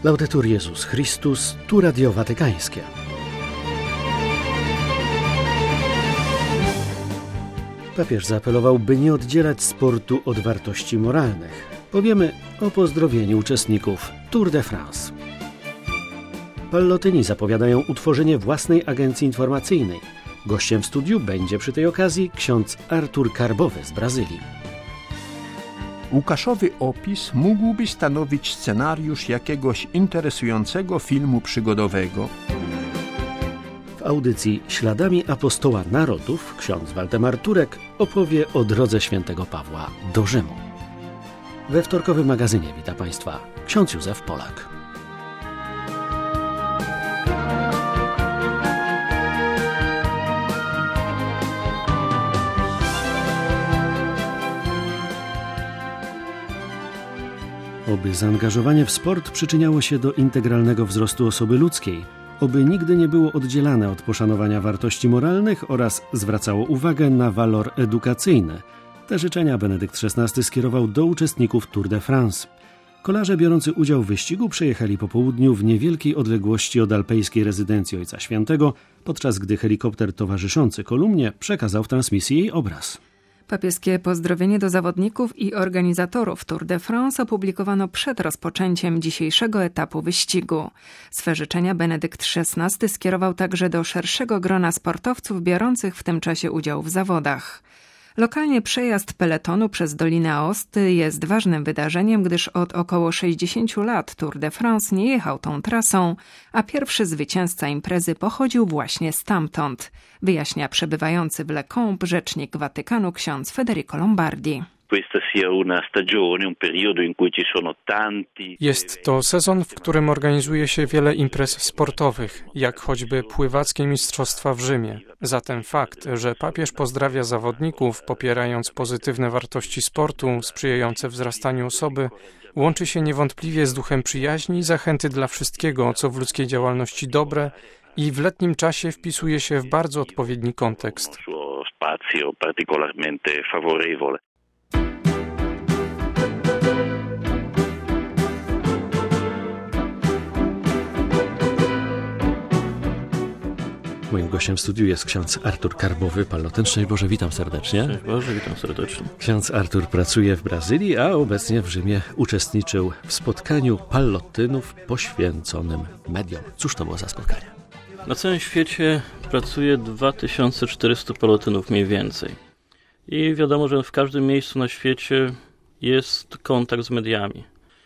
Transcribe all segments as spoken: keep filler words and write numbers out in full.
Laudetur Jezus Chrystus, tu Radio Watykańskie. Papież zaapelował, by nie oddzielać sportu od wartości moralnych. Powiemy o pozdrowieniu uczestników Tour de France. Pallotyni zapowiadają utworzenie własnej agencji informacyjnej. Gościem w studiu będzie przy tej okazji ksiądz Artur Karbowy z Brazylii. Łukaszowy opis mógłby stanowić scenariusz jakiegoś interesującego filmu przygodowego. W audycji Śladami Apostoła Narodów ksiądz Waldemar Turek opowie o drodze świętego Pawła do Rzymu. We wtorkowym magazynie wita Państwa ksiądz Józef Polak. Oby zaangażowanie w sport przyczyniało się do integralnego wzrostu osoby ludzkiej, oby nigdy nie było oddzielane od poszanowania wartości moralnych oraz zwracało uwagę na walor edukacyjny. Te życzenia Benedykt szesnasty skierował do uczestników Tour de France. Kolarze biorący udział w wyścigu przejechali po południu w niewielkiej odległości od alpejskiej rezydencji Ojca Świętego, podczas gdy helikopter towarzyszący kolumnie przekazał w transmisji jej obraz. Papieskie pozdrowienie do zawodników i organizatorów Tour de France opublikowano przed rozpoczęciem dzisiejszego etapu wyścigu. Swe życzenia Benedykt szesnasty skierował także do szerszego grona sportowców biorących w tym czasie udział w zawodach. Lokalnie przejazd peletonu przez Dolinę Aosty jest ważnym wydarzeniem, gdyż od około sześćdziesięciu lat Tour de France nie jechał tą trasą, a pierwszy zwycięzca imprezy pochodził właśnie stamtąd, wyjaśnia przebywający w Le Combe rzecznik Watykanu ksiądz Federico Lombardi. Jest to sezon, w którym organizuje się wiele imprez sportowych, jak choćby pływackie mistrzostwa w Rzymie. Zatem fakt, że papież pozdrawia zawodników, popierając pozytywne wartości sportu sprzyjające wzrastaniu osoby, łączy się niewątpliwie z duchem przyjaźni i zachęty dla wszystkiego, co w ludzkiej działalności dobre i w letnim czasie wpisuje się w bardzo odpowiedni kontekst. Moim gościem w studiu jest ksiądz Artur Karbowy, Pallottyn. Szczęść Boże, witam serdecznie. Szczęść Boże, witam serdecznie. Ksiądz Artur pracuje w Brazylii, a obecnie w Rzymie uczestniczył w spotkaniu Pallottynów poświęconym mediom. Cóż to było za spotkanie? Na całym świecie pracuje dwa tysiące czterysta Pallottynów mniej więcej. I wiadomo, że w każdym miejscu na świecie jest kontakt z mediami.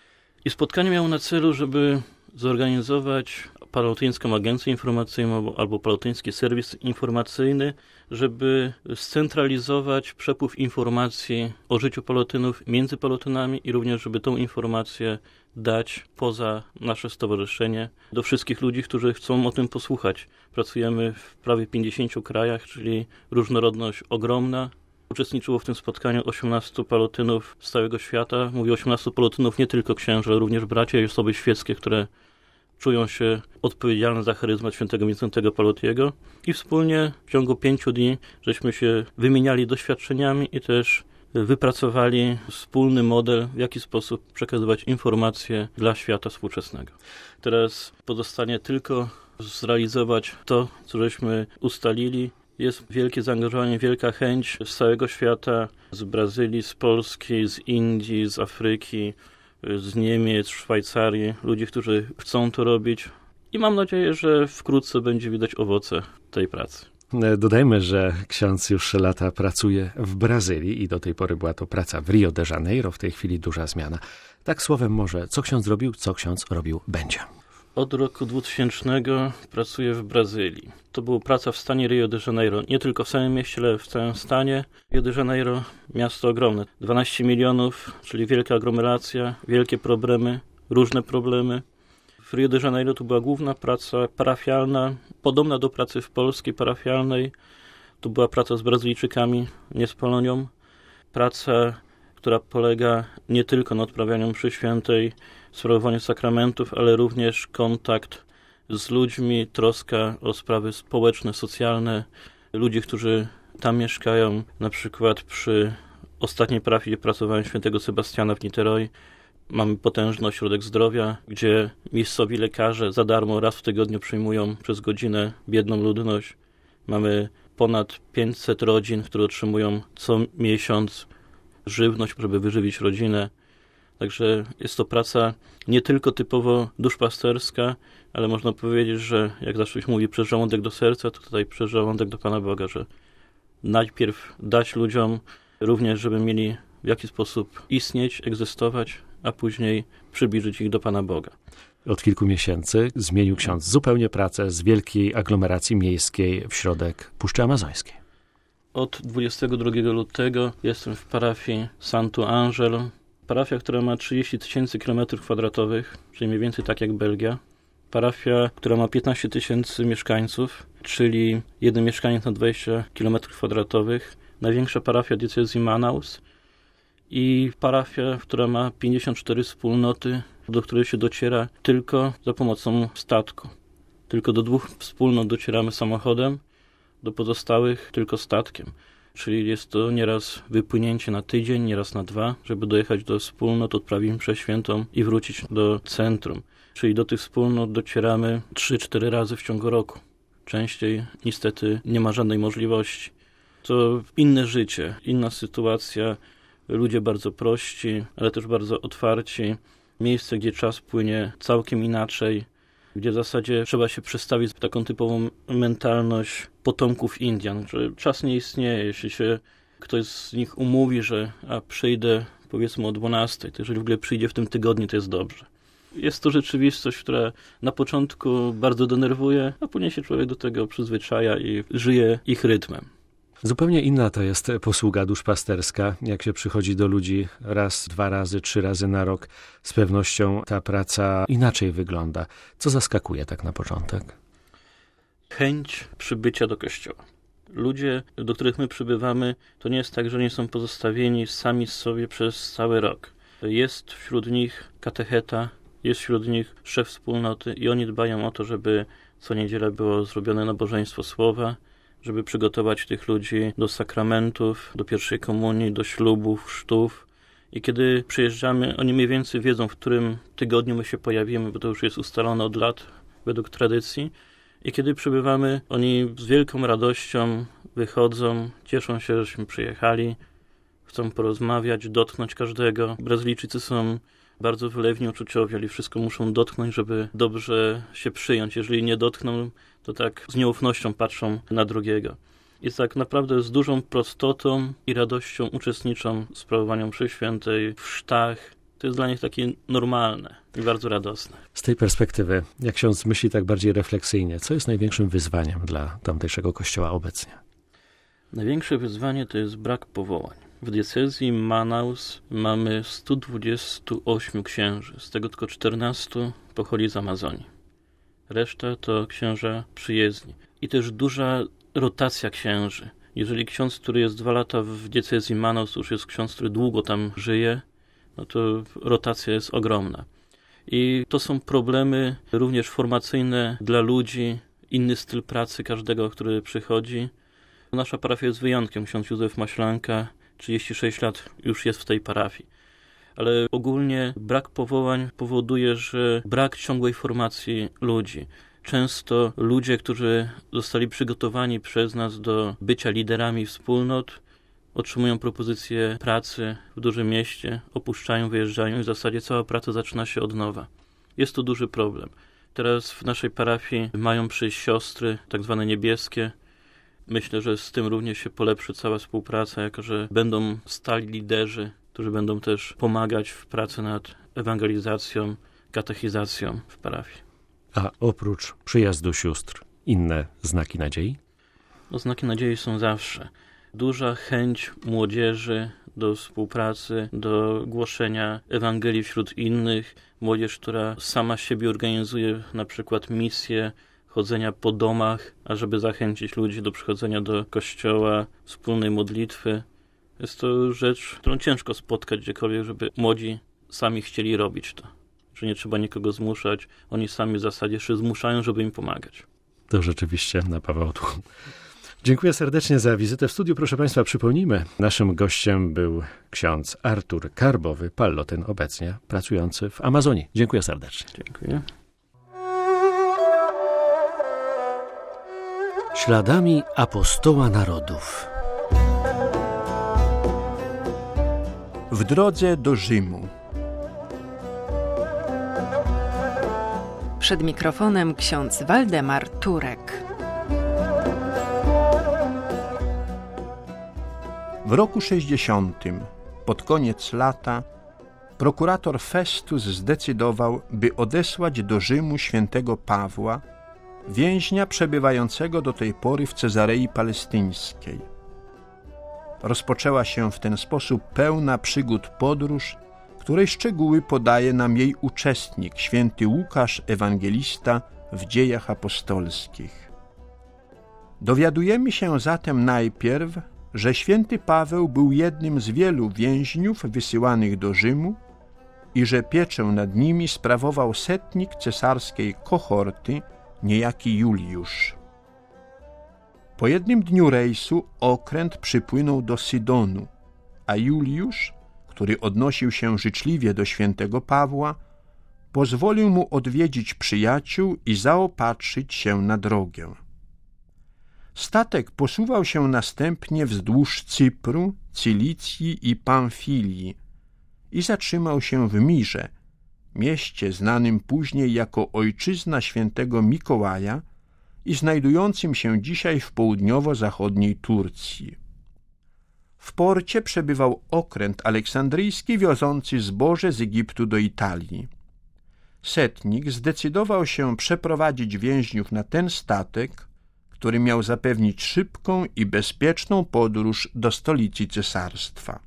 I spotkanie miało na celu, żeby zorganizować Pallottyńską Agencję Informacyjną albo Pallottyński Serwis Informacyjny, żeby scentralizować przepływ informacji o życiu Pallottynów między Pallottynami i również, żeby tą informację dać poza nasze stowarzyszenie do wszystkich ludzi, którzy chcą o tym posłuchać. Pracujemy w prawie pięćdziesięciu krajach, czyli różnorodność ogromna. Uczestniczyło w tym spotkaniu osiemnastu Pallottynów z całego świata. Mówię osiemnastu Pallottynów, nie tylko księży, ale również bracia i osoby świeckie, które czują się odpowiedzialne za charyzmat świętego Wincentego Pallottiego. I wspólnie w ciągu pięciu dni żeśmy się wymieniali doświadczeniami i też wypracowali wspólny model, w jaki sposób przekazywać informacje dla świata współczesnego. Teraz pozostanie tylko zrealizować to, co żeśmy ustalili. Jest wielkie zaangażowanie, wielka chęć z całego świata, z Brazylii, z Polski, z Indii, z Afryki, z Niemiec, Szwajcarii, ludzi, którzy chcą to robić i mam nadzieję, że wkrótce będzie widać owoce tej pracy. Dodajmy, że ksiądz już lata pracuje w Brazylii i do tej pory była to praca w Rio de Janeiro, w tej chwili duża zmiana. Tak słowem może, co ksiądz robił, co ksiądz robił będzie. Od roku dwutysięcznego pracuję w Brazylii. To była praca w stanie Rio de Janeiro. Nie tylko w samym mieście, ale w całym stanie. Rio de Janeiro, miasto ogromne. dwanaście milionów, czyli wielka aglomeracja, wielkie problemy, różne problemy. W Rio de Janeiro to była główna praca parafialna, podobna do pracy w polskiej parafialnej. To była praca z Brazylijczykami, nie z Polonią. Praca, która polega nie tylko na odprawianiu mszy świętej, sprawowaniu sakramentów, ale również kontakt z ludźmi, troska o sprawy społeczne, socjalne, ludzi, którzy tam mieszkają. Na przykład przy ostatniej parafii, gdzie pracowałem, świętego Sebastiana w Niteroi, Mamy potężny ośrodek zdrowia, gdzie miejscowi lekarze za darmo raz w tygodniu przyjmują przez godzinę biedną ludność. Mamy ponad pięćset rodzin, które otrzymują co miesiąc żywność, żeby wyżywić rodzinę. Także jest to praca nie tylko typowo duszpasterska, ale można powiedzieć, że jak zawsze się mówi przez żołądek do serca, to tutaj przez żołądek do Pana Boga, że najpierw dać ludziom również, żeby mieli w jaki sposób istnieć, egzystować, a później przybliżyć ich do Pana Boga. Od kilku miesięcy zmienił ksiądz zupełnie pracę z wielkiej aglomeracji miejskiej w środek Puszczy Amazońskiej. Od dwudziestego drugiego lutego jestem w parafii Santo Angelo. Parafia, która ma trzydzieści tysięcy kilometrów kwadratowych, czyli mniej więcej tak jak Belgia. Parafia, która ma piętnaście tysięcy mieszkańców, czyli jeden mieszkaniec na dwadzieścia kilometrów kwadratowych. Największa parafia diecezji Manaus. I parafia, która ma pięćdziesiąt cztery wspólnoty, do których się dociera tylko za pomocą statku. Tylko do dwóch wspólnot docieramy samochodem, do pozostałych tylko statkiem. Czyli jest to nieraz wypłynięcie na tydzień, nieraz na dwa, żeby dojechać do wspólnot, odprawić mszę świętą i wrócić do centrum. Czyli do tych wspólnot docieramy trzy cztery razy w ciągu roku. Częściej niestety nie ma żadnej możliwości. To inne życie, inna sytuacja. Ludzie bardzo prości, ale też bardzo otwarci. Miejsce, gdzie czas płynie całkiem inaczej, gdzie w zasadzie trzeba się przestawić w taką typową mentalność potomków Indian, że czas nie istnieje. Jeśli się ktoś z nich umówi, że a przyjdę powiedzmy o dwunastej, to jeżeli w ogóle przyjdzie w tym tygodniu, to jest dobrze. Jest to rzeczywistość, która na początku bardzo denerwuje, a później się człowiek do tego przyzwyczaja i żyje ich rytmem. Zupełnie inna to jest posługa duszpasterska. Jak się przychodzi do ludzi raz, dwa razy, trzy razy na rok, z pewnością ta praca inaczej wygląda. Co zaskakuje tak na początek? Chęć przybycia do kościoła. Ludzie, do których my przybywamy, to nie jest tak, że nie są pozostawieni sami sobie przez cały rok. Jest wśród nich katecheta, jest wśród nich szef wspólnoty i oni dbają o to, żeby co niedzielę było zrobione nabożeństwo słowa, żeby przygotować tych ludzi do sakramentów, do pierwszej komunii, do ślubów, chrztów. I kiedy przyjeżdżamy, oni mniej więcej wiedzą, w którym tygodniu my się pojawimy, bo to już jest ustalone od lat według tradycji. I kiedy przybywamy, oni z wielką radością wychodzą, cieszą się, żeśmy przyjechali, chcą porozmawiać, dotknąć każdego. Brazylijczycy są bardzo wylewni uczuciowi, ale wszystko muszą dotknąć, żeby dobrze się przyjąć. Jeżeli nie dotkną, to tak z nieufnością patrzą na drugiego. I tak naprawdę z dużą prostotą i radością uczestniczą w sprawowaniu mszy świętej, w chrztach. To jest dla nich takie normalne i bardzo radosne. Z tej perspektywy, jak ksiądz myśli tak bardziej refleksyjnie, co jest największym wyzwaniem dla tamtejszego kościoła obecnie? Największe wyzwanie to jest brak powołań. W diecezji Manaus mamy stu dwudziestu ośmiu księży, z tego tylko czternastu pochodzi z Amazonii. Reszta to księża przyjezdni. I też duża rotacja księży. Jeżeli ksiądz, który jest dwa lata w diecezji Manaus, już jest ksiądz, który długo tam żyje, no to rotacja jest ogromna. I to są problemy również formacyjne dla ludzi, inny styl pracy każdego, który przychodzi. Nasza parafia jest wyjątkiem. Ksiądz Józef Maślanka trzydzieści sześć lat już jest w tej parafii. Ale ogólnie brak powołań powoduje, że brak ciągłej formacji ludzi. Często ludzie, którzy zostali przygotowani przez nas do bycia liderami wspólnot, otrzymują propozycję pracy w dużym mieście, opuszczają, wyjeżdżają i w zasadzie cała praca zaczyna się od nowa. Jest to duży problem. Teraz w naszej parafii mają przyjść siostry, tak zwane niebieskie. Myślę, że z tym również się polepszy cała współpraca, jako że będą stali liderzy, którzy będą też pomagać w pracy nad ewangelizacją, katechizacją w parafii. A oprócz przyjazdu sióstr, inne znaki nadziei? No, znaki nadziei są zawsze. Duża chęć młodzieży do współpracy, do głoszenia Ewangelii wśród innych. Młodzież, która sama siebie organizuje na przykład misję chodzenia po domach, ażeby zachęcić ludzi do przychodzenia do kościoła, wspólnej modlitwy. Jest to rzecz, którą ciężko spotkać gdziekolwiek, żeby młodzi sami chcieli robić to. Że nie trzeba nikogo zmuszać, oni sami w zasadzie się zmuszają, żeby im pomagać. To rzeczywiście napawa otuchą. Dziękuję serdecznie za wizytę w studiu. Proszę Państwa, przypomnijmy, naszym gościem był ksiądz Artur Karbowy, Pallotyn, obecnie pracujący w Amazonii. Dziękuję serdecznie. Dziękuję. Śladami apostoła narodów. W drodze do Rzymu. Przed mikrofonem ksiądz Waldemar Turek. W roku sześćdziesiątym, pod koniec lata, prokurator Festus zdecydował, by odesłać do Rzymu świętego Pawła, więźnia przebywającego do tej pory w Cezarei Palestyńskiej. Rozpoczęła się w ten sposób pełna przygód podróż, której szczegóły podaje nam jej uczestnik, święty Łukasz, ewangelista w Dziejach Apostolskich. Dowiadujemy się zatem najpierw, że święty Paweł był jednym z wielu więźniów wysyłanych do Rzymu i że pieczę nad nimi sprawował setnik cesarskiej kohorty, niejaki Juliusz. Po jednym dniu rejsu okręt przypłynął do Sydonu, a Juliusz, który odnosił się życzliwie do świętego Pawła, pozwolił mu odwiedzić przyjaciół i zaopatrzyć się na drogę. Statek posuwał się następnie wzdłuż Cypru, Cylicji i Pamfilii i zatrzymał się w Mirze, mieście znanym później jako ojczyzna świętego Mikołaja i znajdującym się dzisiaj w południowo-zachodniej Turcji. W porcie przebywał okręt aleksandryjski wiozący zboże z Egiptu do Italii. Setnik zdecydował się przeprowadzić więźniów na ten statek, który miał zapewnić szybką i bezpieczną podróż do stolicy cesarstwa.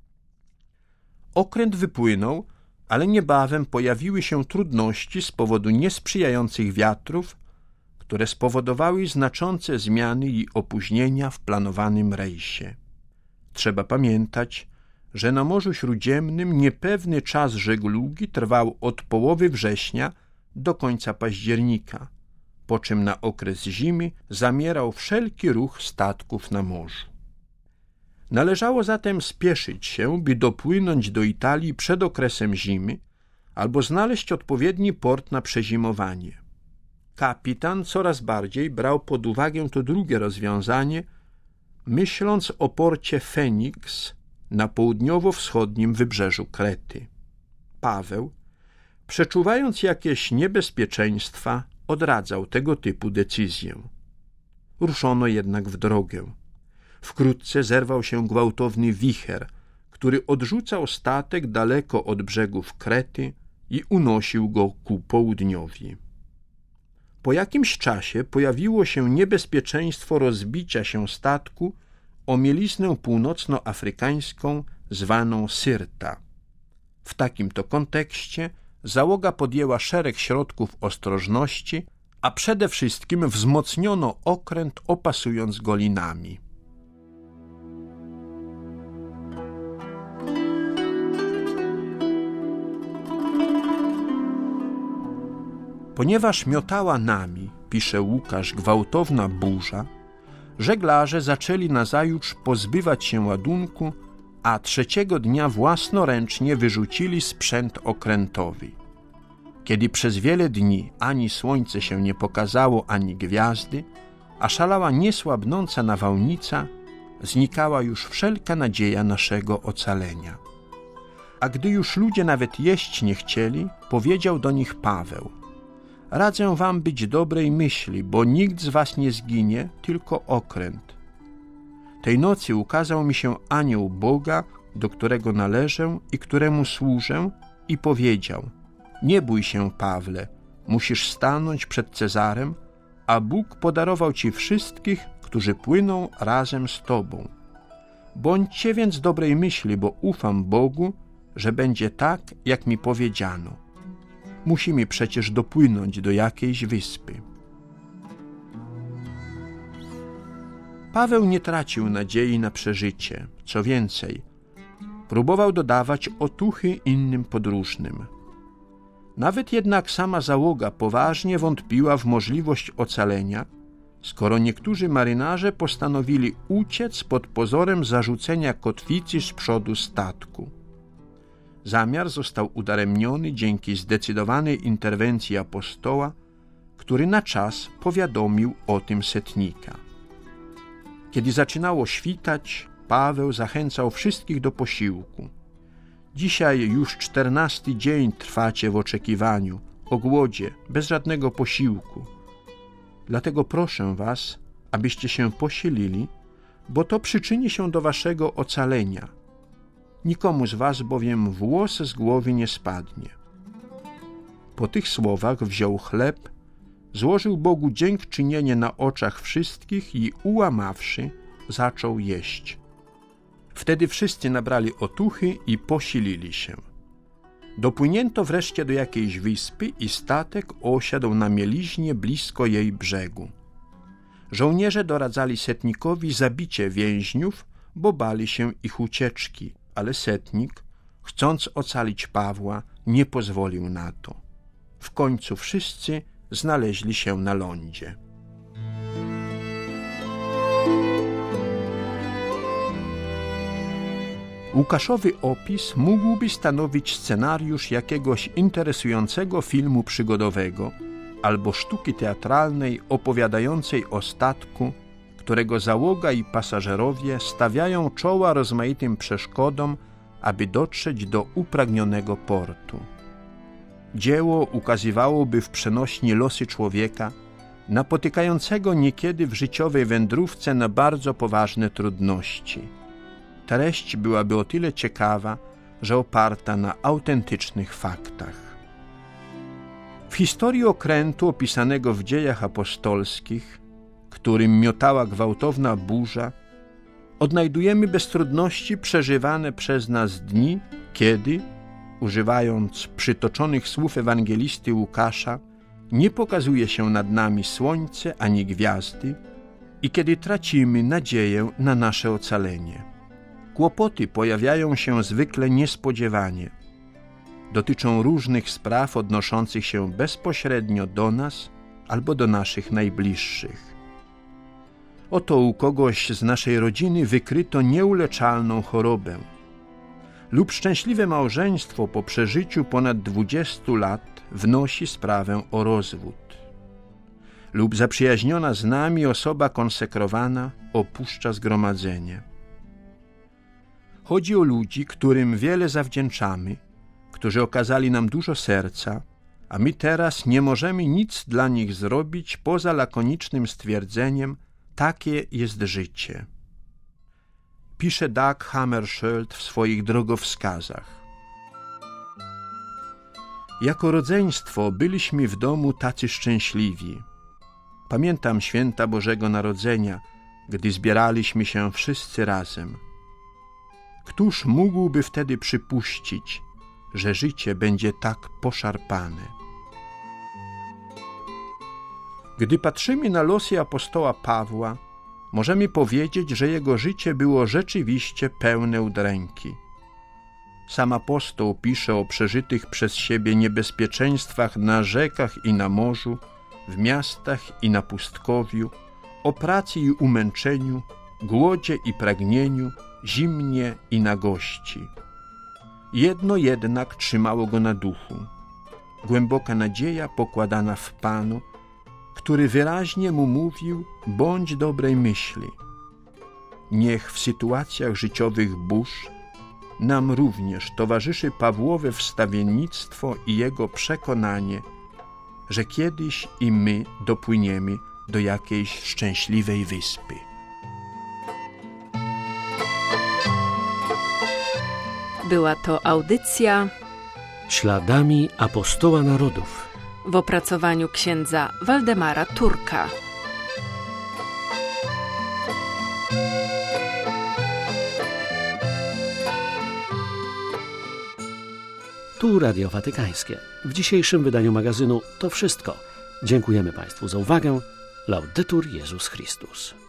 Okręt wypłynął, ale niebawem pojawiły się trudności z powodu niesprzyjających wiatrów, które spowodowały znaczące zmiany i opóźnienia w planowanym rejsie. Trzeba pamiętać, że na Morzu Śródziemnym niepewny czas żeglugi trwał od połowy września do końca października, po czym na okres zimy zamierał wszelki ruch statków na morzu. Należało zatem spieszyć się, by dopłynąć do Italii przed okresem zimy albo znaleźć odpowiedni port na przezimowanie. Kapitan coraz bardziej brał pod uwagę to drugie rozwiązanie, myśląc o porcie Feniks na południowo-wschodnim wybrzeżu Krety. Paweł, przeczuwając jakieś niebezpieczeństwa, odradzał tego typu decyzję. Ruszono jednak w drogę. Wkrótce zerwał się gwałtowny wicher, który odrzucał statek daleko od brzegów Krety i unosił go ku południowi. Po jakimś czasie pojawiło się niebezpieczeństwo rozbicia się statku o mieliznę północnoafrykańską zwaną Syrta. W takim to kontekście załoga podjęła szereg środków ostrożności, a przede wszystkim wzmocniono okręt, opasując go linami. Ponieważ miotała nami, pisze Łukasz, gwałtowna burza, żeglarze zaczęli nazajutrz pozbywać się ładunku, a trzeciego dnia własnoręcznie wyrzucili sprzęt okrętowy. Kiedy przez wiele dni ani słońce się nie pokazało, ani gwiazdy, a szalała niesłabnąca nawałnica, znikała już wszelka nadzieja naszego ocalenia. A gdy już ludzie nawet jeść nie chcieli, powiedział do nich Paweł: radzę wam być dobrej myśli, bo nikt z was nie zginie, tylko okręt. Tej nocy ukazał mi się anioł Boga, do którego należę i któremu służę, i powiedział: nie bój się, Pawle, musisz stanąć przed Cezarem, a Bóg podarował ci wszystkich, którzy płyną razem z tobą. Bądźcie więc dobrej myśli, bo ufam Bogu, że będzie tak, jak mi powiedziano. Musimy przecież dopłynąć do jakiejś wyspy. Paweł nie tracił nadziei na przeżycie. Co więcej, próbował dodawać otuchy innym podróżnym. Nawet jednak sama załoga poważnie wątpiła w możliwość ocalenia, skoro niektórzy marynarze postanowili uciec pod pozorem zarzucenia kotwicy z przodu statku. Zamiar został udaremniony dzięki zdecydowanej interwencji apostoła, który na czas powiadomił o tym setnika. Kiedy zaczynało świtać, Paweł zachęcał wszystkich do posiłku. Dzisiaj już czternasty dzień trwacie w oczekiwaniu, o głodzie, bez żadnego posiłku. Dlatego proszę was, abyście się posilili, bo to przyczyni się do waszego ocalenia. Nikomu z was bowiem włos z głowy nie spadnie. Po tych słowach wziął chleb, złożył Bogu dziękczynienie na oczach wszystkich i ułamawszy, zaczął jeść. Wtedy wszyscy nabrali otuchy i posilili się. Dopłynięto wreszcie do jakiejś wyspy i statek osiadł na mieliźnie blisko jej brzegu. Żołnierze doradzali setnikowi zabicie więźniów, bo bali się ich ucieczki, ale setnik, chcąc ocalić Pawła, nie pozwolił na to. W końcu wszyscy znaleźli się na lądzie. Łukaszowy opis mógłby stanowić scenariusz jakiegoś interesującego filmu przygodowego albo sztuki teatralnej opowiadającej o statku, którego załoga i pasażerowie stawiają czoła rozmaitym przeszkodom, aby dotrzeć do upragnionego portu. Dzieło ukazywałoby w przenośni losy człowieka, napotykającego niekiedy w życiowej wędrówce na bardzo poważne trudności. Treść byłaby o tyle ciekawa, że oparta na autentycznych faktach. W historii okrętu opisanego w Dziejach Apostolskich, którym miotała gwałtowna burza, odnajdujemy bez trudności przeżywane przez nas dni, kiedy, używając przytoczonych słów ewangelisty Łukasza, nie pokazuje się nad nami słońce ani gwiazdy i kiedy tracimy nadzieję na nasze ocalenie. Kłopoty pojawiają się zwykle niespodziewanie. Dotyczą różnych spraw odnoszących się bezpośrednio do nas albo do naszych najbliższych. Oto u kogoś z naszej rodziny wykryto nieuleczalną chorobę. Lub szczęśliwe małżeństwo po przeżyciu ponad dwudziestu lat wnosi sprawę o rozwód. Lub zaprzyjaźniona z nami osoba konsekrowana opuszcza zgromadzenie. Chodzi o ludzi, którym wiele zawdzięczamy, którzy okazali nam dużo serca, a my teraz nie możemy nic dla nich zrobić poza lakonicznym stwierdzeniem: takie jest życie. Pisze Dag Hammarskjöld w swoich drogowskazach. Jako rodzeństwo byliśmy w domu tacy szczęśliwi. Pamiętam święta Bożego Narodzenia, gdy zbieraliśmy się wszyscy razem. Któż mógłby wtedy przypuścić, że życie będzie tak poszarpane? Gdy patrzymy na losy apostoła Pawła, możemy powiedzieć, że jego życie było rzeczywiście pełne udręki. Sam apostoł pisze o przeżytych przez siebie niebezpieczeństwach na rzekach i na morzu, w miastach i na pustkowiu, o pracy i umęczeniu, głodzie i pragnieniu, zimnie i nagości. Jedno jednak trzymało go na duchu. Głęboka nadzieja pokładana w Panu, który wyraźnie mu mówił: bądź dobrej myśli. Niech w sytuacjach życiowych burz nam również towarzyszy Pawłowe wstawiennictwo i jego przekonanie, że kiedyś i my dopłyniemy do jakiejś szczęśliwej wyspy. Była to audycja Śladami apostoła narodów w opracowaniu księdza Waldemara Turka. Tu Radio Watykańskie. W dzisiejszym wydaniu magazynu to wszystko. Dziękujemy Państwu za uwagę. Laudetur Jezus Chrystus.